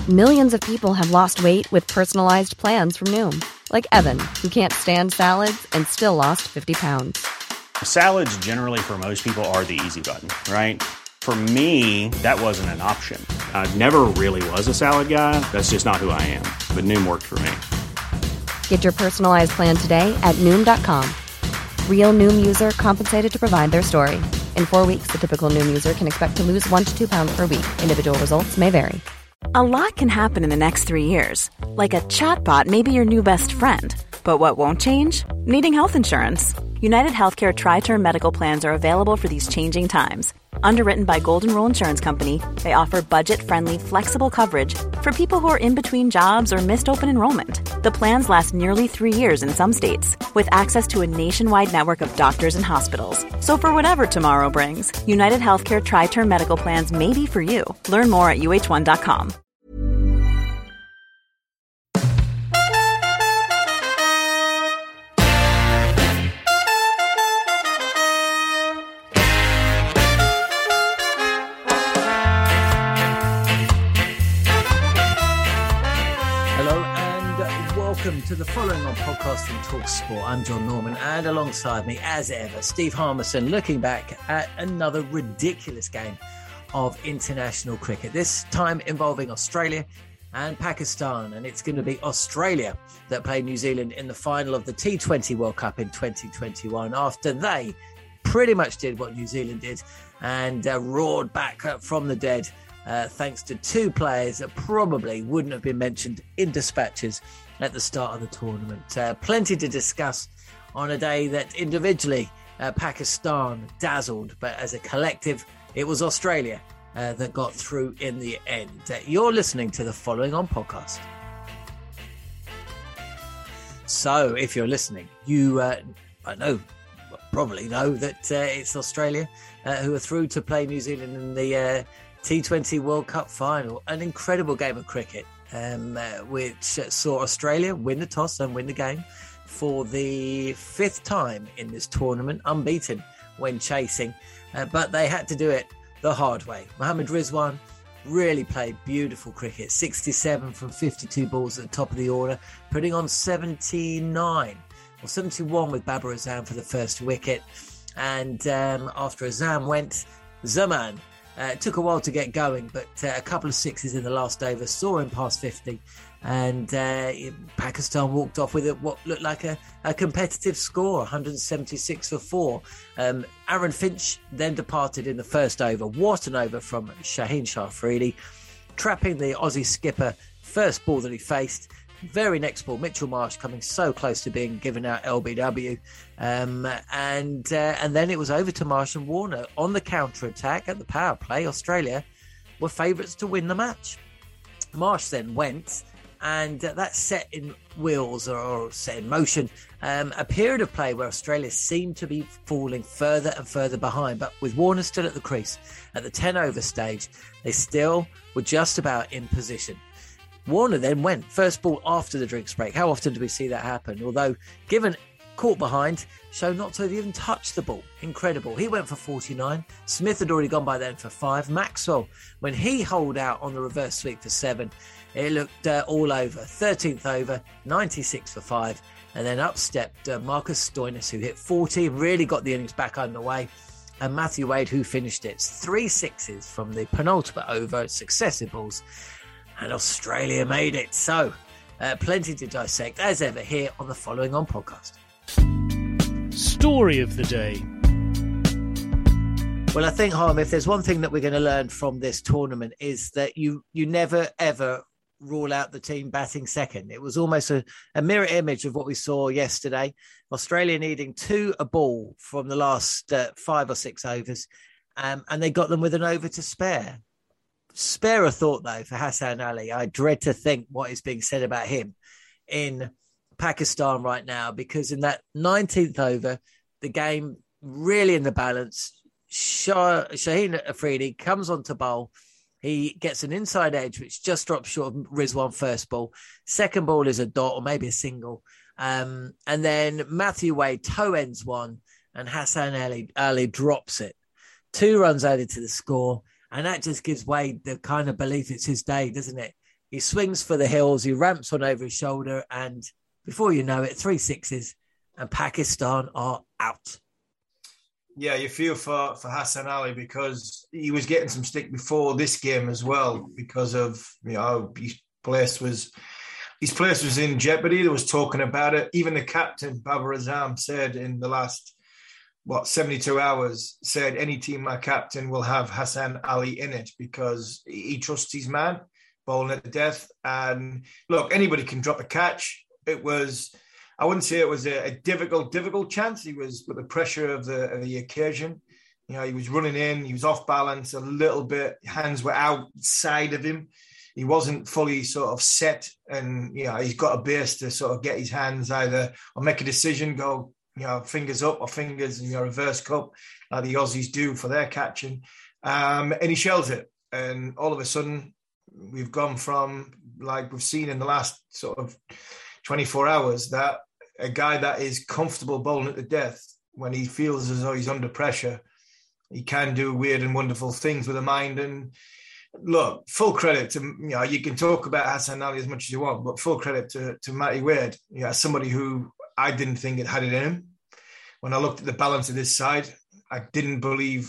Millions of people have lost weight with personalized plans from Noom. Like Evan, who can't stand salads and still lost 50 pounds. Salads generally for most people are the easy button, right? For me, that wasn't an option. I never really was a salad guy. That's just not who I am. But Noom worked for me. Get your personalized plan today at Noom.com. Real Noom user compensated to provide their story. In 4 weeks, the typical Noom user can expect to lose 1 to 2 pounds per week. Individual results may vary. A lot can happen in the next 3 years. Like a chatbot may be your new best friend. But what won't change? Needing health insurance. United Healthcare Tri-Term Medical Plans are available for these changing times. Underwritten by Golden Rule Insurance Company, they offer budget-friendly, flexible coverage for people who are in between jobs or missed open enrollment. The plans last nearly 3 years in some states, with access to a nationwide network of doctors and hospitals. So for whatever tomorrow brings, United Healthcare Tri-Term Medical Plans may be for you. Learn more at uh1.com. Welcome to the following on podcast from TalkSport. I'm John Norman, and alongside me, as ever, Steve Harmison, looking back at another ridiculous game of international cricket, this time involving Australia and Pakistan. And it's going to be Australia that played New Zealand in the final of the T20 World Cup in 2021 after they pretty much did what New Zealand did and roared back from the dead thanks to two players that probably wouldn't have been mentioned in dispatches at the start of the tournament. Plenty to discuss on a day that individually Pakistan dazzled, but as a collective, it was Australia that got through in the end. You're listening to the following on podcast. So if you're listening, you probably know that it's Australia who are through to play New Zealand in the T20 World Cup final. An incredible game of cricket. Which saw Australia win the toss and win the game for the fifth time in this tournament, unbeaten when chasing, but they had to do it the hard way. Mohammad Rizwan really played beautiful cricket, 67 from 52 balls at the top of the order, putting on 71 with Babar Azam for the first wicket, and after Azam went, Zaman. It took a while to get going, but a couple of sixes in the last over saw him past 50, and Pakistan walked off with what looked like a competitive score, 176 for 4. Aaron Finch then departed in the first over. What an over from Shaheen Shah Afridi, trapping the Aussie skipper first ball that he faced. Very next ball, Mitchell Marsh coming so close to being given out LBW. And then it was over to Marsh and Warner on the counter-attack at the power play. Australia were favourites to win the match. Marsh then went, and that set in wheels or set in motion a period of play where Australia seemed to be falling further and further behind. But with Warner still at the crease at the 10-over stage, they still were just about in position. Warner then went first ball after the drinks break. How often do we see that happen? Although, given caught behind, showed not to have even touched the ball. Incredible. He went for 49. Smith had already gone by then for 5. Maxwell, when he holed out on the reverse sweep for 7, it looked all over. 13th over, 96 for 5. And then up stepped Marcus Stoinis, who hit 40, really got the innings back underway. And Matthew Wade, who finished it. 3 sixes from the penultimate over, successive balls. And Australia made it. So, plenty to dissect, as ever, here on the following on podcast. Story of the day. Well, I think, Harm, if there's one thing that we're going to learn from this tournament is that you never, ever rule out the team batting second. It was almost a mirror image of what we saw yesterday. Australia needing 2 a ball from the last 5 or 6 overs, and they got them with an over to spare. Spare a thought, though, for Hassan Ali. I dread to think what is being said about him in Pakistan right now, because in that 19th over, the game really in the balance. Shaheen Afridi comes on to bowl. He gets an inside edge, which just drops short of Rizwan first ball. Second ball is a dot or maybe a single. And then Matthew Wade toe ends one, and Hassan Ali drops it. 2 runs added to the score. And that just gives Wade the kind of belief it's his day, doesn't it? He swings for the hills. He ramps on over his shoulder. And before you know it, 3 sixes and Pakistan are out. Yeah, you feel for Hassan Ali because he was getting some stick before this game as well because of, his place was in jeopardy. There was talking about it. Even the captain, Babar Azam, said in the last, 72 hours, said any team my captain will have Hassan Ali in it because he trusts his man, bowling at the death. And look, anybody can drop a catch. I wouldn't say it was a difficult chance. He was with the pressure of the occasion. He was running in. He was off balance a little bit. Hands were outside of him. He wasn't fully sort of set, and he's got a base to sort of get his hands either or make a decision, go fingers up or fingers in your reverse cup, like the Aussies do for their catching, and he shells it. And all of a sudden, we've gone from, like we've seen in the last sort of 24 hours, that a guy that is comfortable bowling at the death, when he feels as though he's under pressure, he can do weird and wonderful things with a mind. And look, full credit to, you can talk about Hassan Ali as much as you want, but full credit to Matty Wade, somebody who I didn't think had it in him. When I looked at the balance of this side, I didn't believe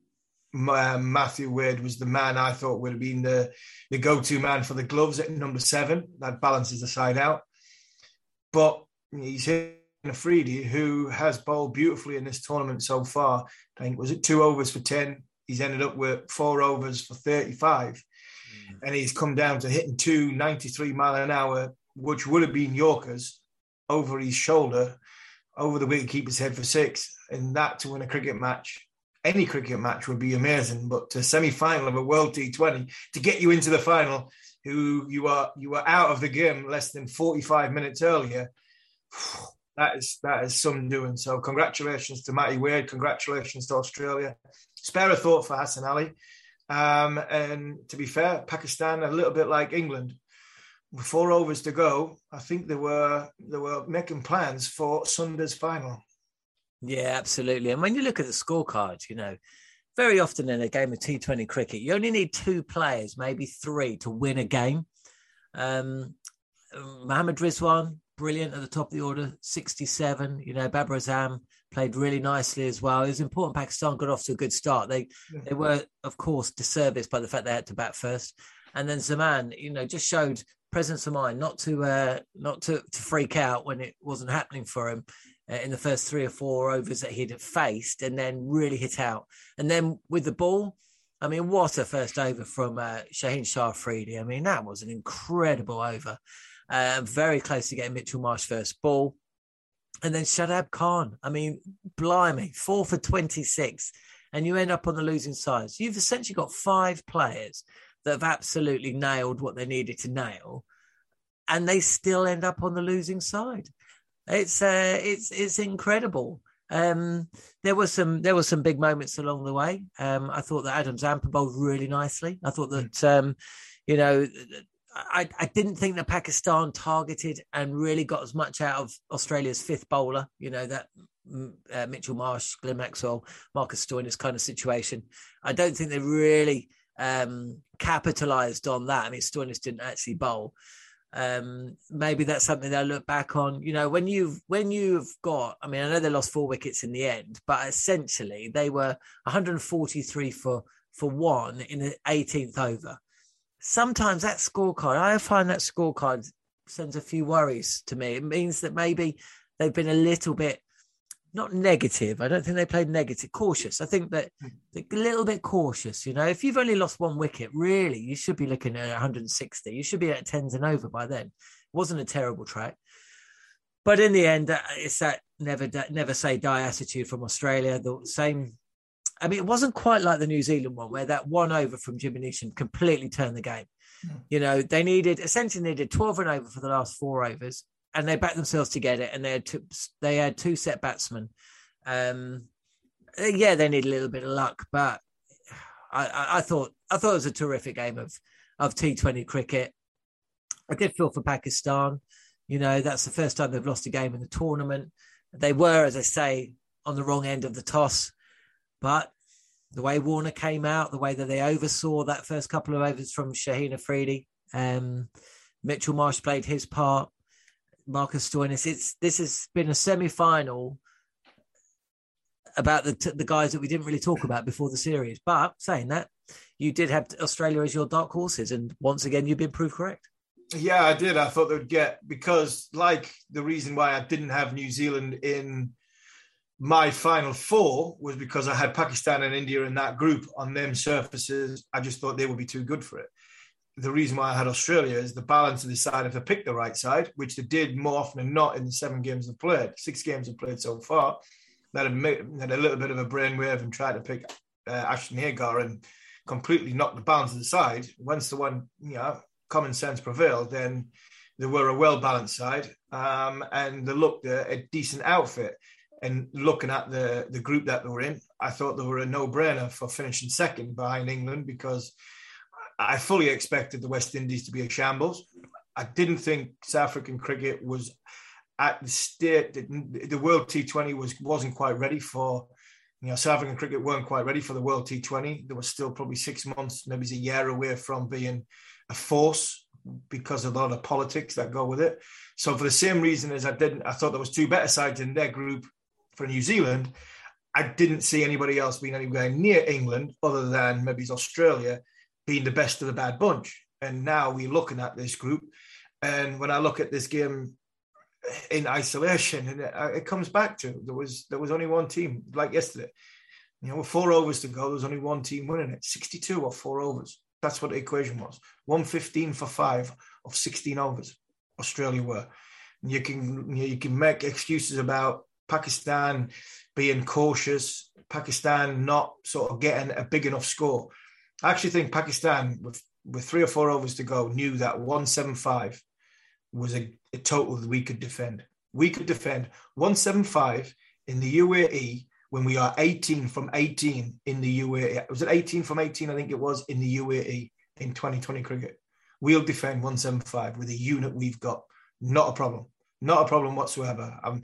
Matthew Wade was the man I thought would have been the go-to man for the gloves at number 7. That balances the side out. But he's hitting Afridi, who has bowled beautifully in this tournament so far. I think, was it 2 overs for 10? He's ended up with 4 overs for 35. And he's come down to hitting 2 93 mile an hour, which would have been Yorkers, over his shoulder, over the wicketkeeper's head for 6. And that to win a cricket match, any cricket match would be amazing. But to semi-final of a World T20, to get you into the final, who you were out of the game less than 45 minutes earlier, that is some doing. So congratulations to Matty Wade, congratulations to Australia. Spare a thought for Hassan Ali. And to be fair, Pakistan, a little bit like England, with 4 overs to go, I think they were making plans for Sunday's final. Yeah, absolutely. And when you look at the scorecards, very often in a game of T20 cricket, you only need 2 players, maybe 3, to win a game. Mohammad Rizwan, brilliant at the top of the order, 67. Babar Azam played really nicely as well. It was important Pakistan got off to a good start. They were, of course, disserviced by the fact they had to bat first. And then Zaman, just showed presence of mind not to freak out when it wasn't happening for him in the first 3 or 4 overs that he'd faced, and then really hit out. And then with the ball, what a first over from Shaheen Shah Afridi. That was an incredible over. Very close to getting Mitchell Marsh first ball. And then Shadab Khan. Blimey, 4 for 26. And you end up on the losing side. So you've essentially got 5 players that have absolutely nailed what they needed to nail, and they still end up on the losing side. It's incredible. There were some big moments along the way. I thought that Adam Zampa bowled really nicely. I thought that I didn't think that Pakistan targeted and really got as much out of Australia's 5th bowler. That Mitchell Marsh, Glenn Maxwell, Marcus Stoinis kind of situation. I don't think they really capitalised on that. Stoinis didn't actually bowl. Maybe that's something they'll look back on. When you've got, I know they lost 4 wickets in the end, but essentially they were 143 for 1 in the 18th over. Sometimes that scorecard, I find that scorecard sends a few worries to me. It means that maybe they've been a little bit, not negative. I don't think they played negative, cautious. I think that a little bit cautious. If you've only lost 1 wicket, really, you should be looking at 160. You should be at 10s and over by then. It wasn't a terrible track. But in the end, it's that never say die attitude from Australia. The same. It wasn't quite like the New Zealand one, where that 1 over from Jimmy Neesham completely turned the game. They essentially needed 12 and over for the last 4 overs. And they backed themselves to get it, and they had 2 set batsmen. They need a little bit of luck, but I thought it was a terrific game of T20 cricket. I did feel for Pakistan. That's the first time they've lost a game in the tournament. They were, as I say, on the wrong end of the toss, but the way Warner came out, the way that they oversaw that first couple of overs from Shaheen Afridi, Mitchell Marsh played his part. Marcus Stoinis. This has been a semi-final about the guys that we didn't really talk about before the series. But saying that, you did have Australia as your dark horses, and once again, you've been proved correct. Yeah, I did. I thought they would get, because like the reason why I didn't have New Zealand in my final four was because I had Pakistan and India in that group on them surfaces. I just thought they would be too good for it. The reason why I had Australia is the balance of the side if they picked the right side, which they did more often than not in the 7 games they've played. 6 games they've played so far. That had a little bit of a brainwave and tried to pick Ashton Hagar and completely knocked the balance of the side. Once the one, common sense prevailed, then they were a well-balanced side and they looked a decent outfit. And looking at the group that they were in, I thought they were a no-brainer for finishing second behind England, because I fully expected the West Indies to be a shambles. I didn't think South African cricket was at the state that the World T20 wasn't quite ready for. South African cricket weren't quite ready for the World T20. They were still probably 6 months, maybe a year away from being a force because of a lot of politics that go with it. So for the same reason as I thought there was 2 better sides in their group for New Zealand, I didn't see anybody else being anywhere near England other than maybe Australia being the best of the bad bunch. And now we're looking at this group. And when I look at this game in isolation, and it comes back to there was only one team, like yesterday. With 4 overs to go, there was only one team winning it. 62 or 4 overs. That's what the equation was. 115 for 5 of 16 overs. Australia were. And you can make excuses about Pakistan being cautious, Pakistan not sort of getting a big enough score. I actually think Pakistan, with 3 or 4 overs to go, knew that 175 was a total that we could defend. We could defend 175 in the UAE when we are 18 from 18 in the UAE. Was it 18 from 18? I think it was in the UAE in 2020 cricket. We'll defend 175 with the unit we've got. Not a problem. Not a problem whatsoever. I'm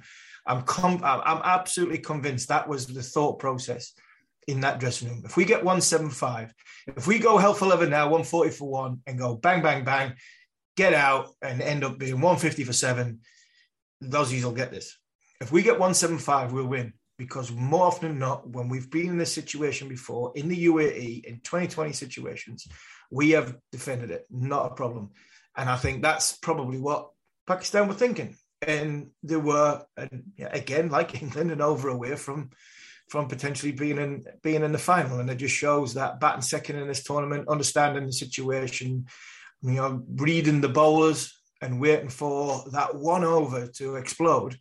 absolutely convinced that was the thought process in that dressing room. If we get 175, if we go hell for leather now, 140 for 1, and go bang, bang, bang, get out and end up being 150 for 7, the Aussies will get this. If we get 175, we'll win, because more often than not, when we've been in this situation before, in the UAE, in 2020 situations, we have defended it. Not a problem. And I think that's probably what Pakistan were thinking. And they were, again, like England, an over away from potentially being in the final. And it just shows that batting second in this tournament, understanding the situation, reading the bowlers and waiting for that 1 over to explode.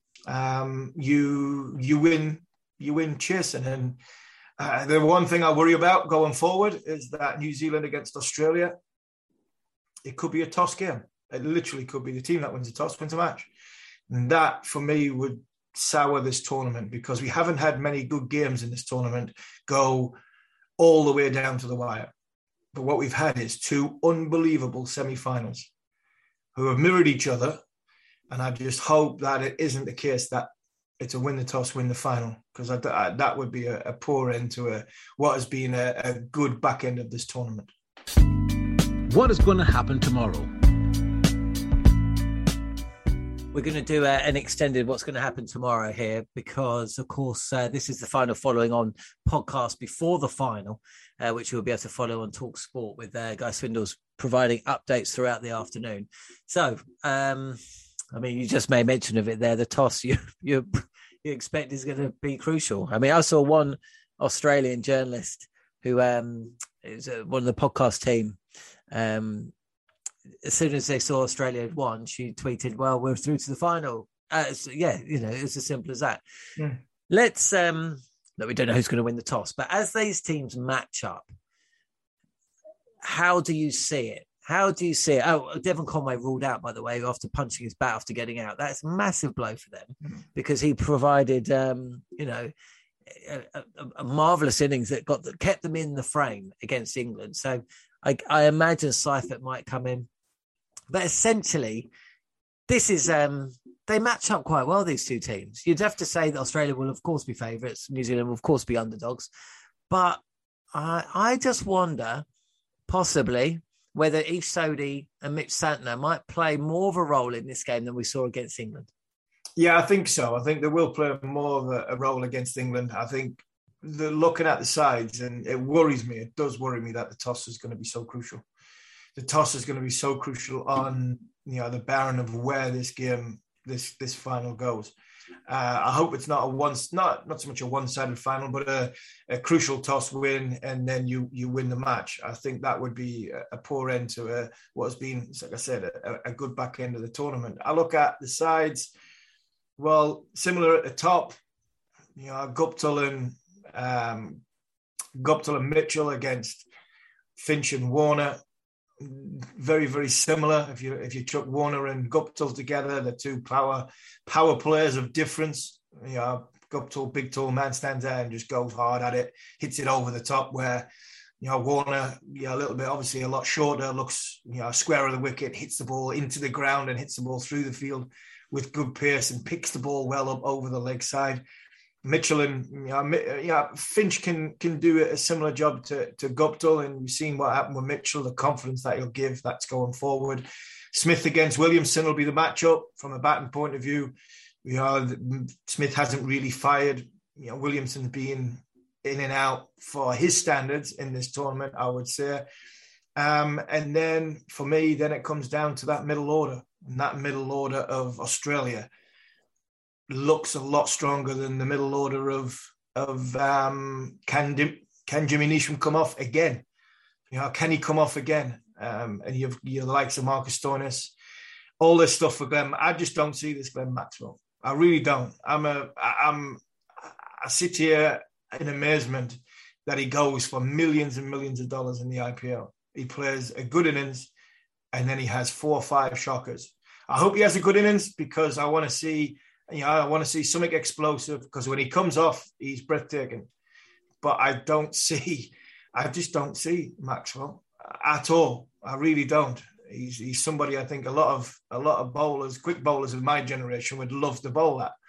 You win chasing. And the one thing I worry about going forward is that New Zealand against Australia, it could be a toss game. It literally could be the team that wins the toss wins a match. And that, for me, would sour this tournament, because we haven't had many good games in this tournament go all the way down to the wire. But what we've had is 2 unbelievable semi-finals who have mirrored each other. And I just hope that it isn't the case that it's a win the toss, win the final, because that would be a poor end to what has been a good back end of this tournament. What is going to happen tomorrow? We're going to do an extended what's going to happen tomorrow here, because, of course, this is the final following on podcast before the final, which you'll be able to follow on Talk Sport with Guy Swindles providing updates throughout the afternoon. So, you just made mention of it there. The toss you expect is going to be crucial. I saw one Australian journalist who is one of the podcast team. As soon as they saw Australia had won, she tweeted, "Well, we're through to the final." It's as simple as that. Yeah. Let's we don't know who's going to win the toss, but as these teams match up, how do you see it? How do you see it? Oh, Devon Conway ruled out, by the way, after punching his bat after getting out. That's a massive blow for them, because he provided, a marvellous innings that kept them in the frame against England. So I imagine Seifert might come in. But essentially, this is they match up quite well, these 2 teams. You'd have to say that Australia will, of course, be favourites. New Zealand will, of course, be underdogs. But I just wonder, possibly, whether Ish Sodhi and Mitch Santner might play more of a role in this game than we saw against England? Yeah, I think so. I think they will play more of a role against England. I think they're looking at the sides, and it worries me. It does worry me that the toss is going to be so crucial. The toss is going to be so crucial on the bearing of where this game, this final goes. I hope it's not not so much a one-sided final, but a crucial toss win, and then you win the match. I think that would be a poor end to what has been, like I said, a good back end of the tournament. I look at the sides. Well, similar at the top, Guptill and Mitchell against Finch and Warner. Very, very similar. If you chuck Warner and Guptill together, the two power players of difference. Guptill, big tall man, stands there and just goes hard at it, hits it over the top. Where Warner, a little bit, obviously a lot shorter, looks square of the wicket, hits the ball into the ground and hits the ball through the field with good pace and picks the ball well up over the leg side. Mitchell and Finch can do a similar job to Guptill, and we've seen what happened with Mitchell, the confidence that he'll give, that's going forward. Smith against Williamson will be the matchup from a batting point of view. Smith hasn't really fired. Williamson's been in and out for his standards in this tournament, I would say. And then for me, then it comes down to that middle order, and that middle order of Australia looks a lot stronger than the middle order of can Jimmy Neesham come off again? Can he come off again? And you've the likes of Marcus Stoinis, all this stuff for Glenn. I just don't see this Glenn Maxwell. I really don't. I sit here in amazement that he goes for millions and millions of dollars in the IPL. He plays a good innings, and then he has 4 or 5 shockers. I hope he has a good innings, because I want to see. I want to see something explosive, because when he comes off, he's breathtaking. But I just don't see Maxwell at all. I really don't. He's somebody I think a lot of bowlers, quick bowlers of my generation would love to bowl at.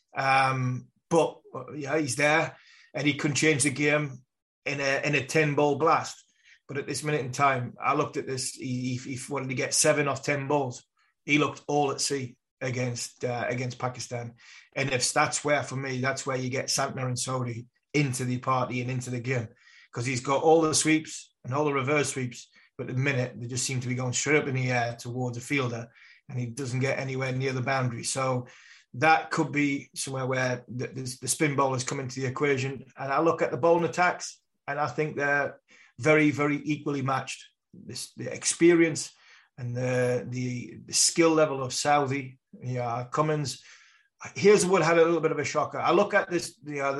But he's there, and he can change the game in a 10-ball blast. But at this minute in time, I looked at this. He wanted to get 7 off 10 balls. He looked all at sea against Pakistan. And if that's where, for me, that's where you get Santner and Sodhi into the party and into the game, because he's got all the sweeps and all the reverse sweeps, but at the minute they just seem to be going straight up in the air towards a fielder, and he doesn't get anywhere near the boundary. So that could be somewhere where the spin bowlers come into the equation. And I look at the bowling attacks, and I think they're very, very equally matched. The experience and the skill level of Southey, Cummins. Here's what had a little bit of a shocker. I look at this,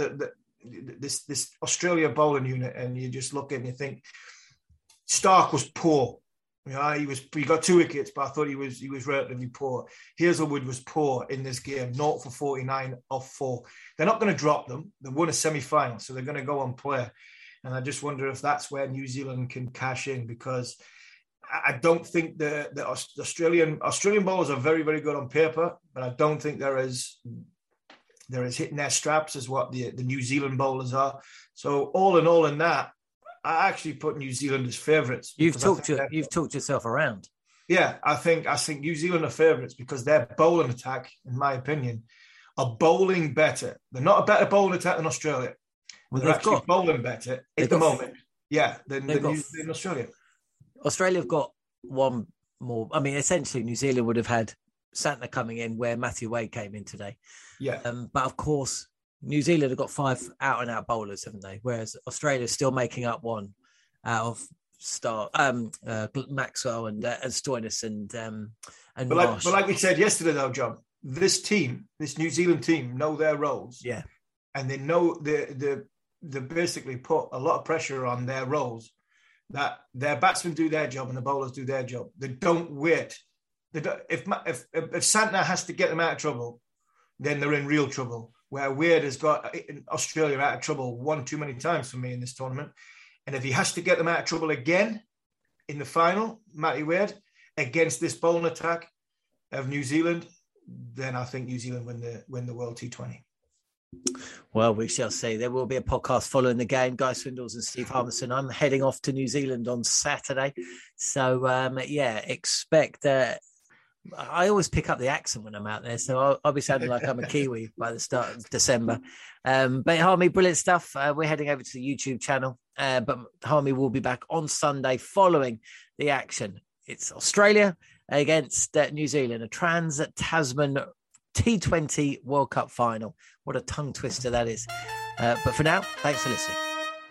this Australia bowling unit, and you just look at it and you think Stark was poor. He got 2 wickets, but I thought he was relatively poor. Hazelwood was poor in this game, 0 for 49 off 4. They're not going to drop them. They won a semi-final, so they're going to go and play. And I just wonder if that's where New Zealand can cash in, because I don't think the Australian bowlers are very, very good on paper, but I don't think they're as hitting their straps as what the New Zealand bowlers are. So all in all, in that, I actually put New Zealand as favourites. You've talked yourself around. Yeah, I think New Zealand are favourites because their bowling attack, in my opinion, are bowling better. They're not a better bowling attack than Australia. Well, they're actually bowling better at the moment. Yeah, than Australia. Australia have got one more. I mean, essentially, New Zealand would have had Santner coming in where Matthew Wade came in today. Yeah. But of course, New Zealand have got 5 out-and-out bowlers, haven't they? Whereas Australia is still making up one out of Maxwell and Stoinis and but like we said yesterday, though, John, this New Zealand team, know their roles. Yeah. And they know they basically put a lot of pressure on their roles, that their batsmen do their job and the bowlers do their job. They don't wait. If Santner has to get them out of trouble, then they're in real trouble. Where Wade has got Australia out of trouble one too many times for me in this tournament. And if he has to get them out of trouble again in the final, Matty Wade, against this bowling attack of New Zealand, then I think New Zealand win the World T20. Well, we shall see. There will be a podcast following the game. Guy Swindells and Steve Harmison. I'm heading off to New Zealand on Saturday. So, expect... I always pick up the accent when I'm out there, so I'll be sounding like I'm a Kiwi by the start of December. But Harmy, brilliant stuff. We're heading over to the YouTube channel, but Harmy will be back on Sunday following the action. It's Australia against New Zealand, a Trans-Tasman T20 World Cup final. What a tongue twister that is. But for now, thanks for listening.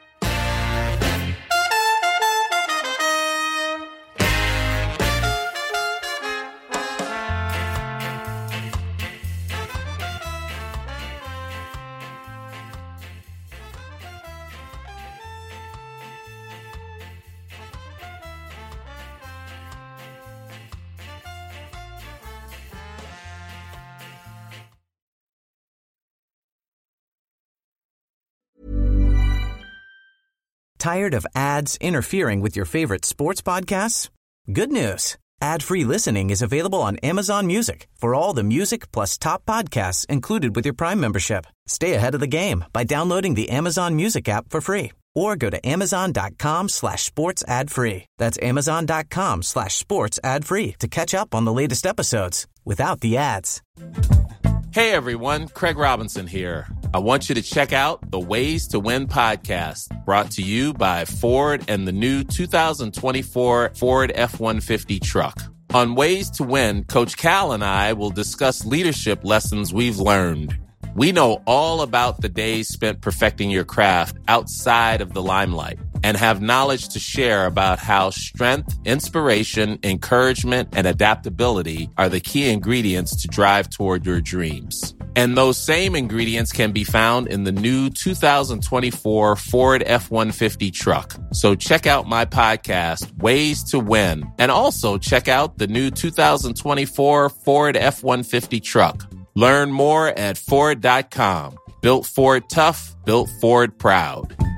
Tired of ads interfering with your favorite sports podcasts? Good news. Ad-free listening is available on Amazon Music for all the music plus top podcasts included with your Prime membership. Stay ahead of the game by downloading the Amazon Music app for free or go to amazon.com/sports ad free. That's amazon.com/sports ad free to catch up on the latest episodes without the ads. Hey everyone, Craig Robinson here. I want you to check out the Ways to Win podcast, brought to you by Ford and the new 2024 Ford F-150 truck. On Ways to Win, Coach Cal and I will discuss leadership lessons we've learned. We know all about the days spent perfecting your craft outside of the limelight and have knowledge to share about how strength, inspiration, encouragement, and adaptability are the key ingredients to drive toward your dreams. And those same ingredients can be found in the new 2024 Ford F-150 truck. So check out my podcast, Ways to Win, and also check out the new 2024 Ford F-150 truck. Learn more at Ford.com. Built Ford tough, built Ford proud.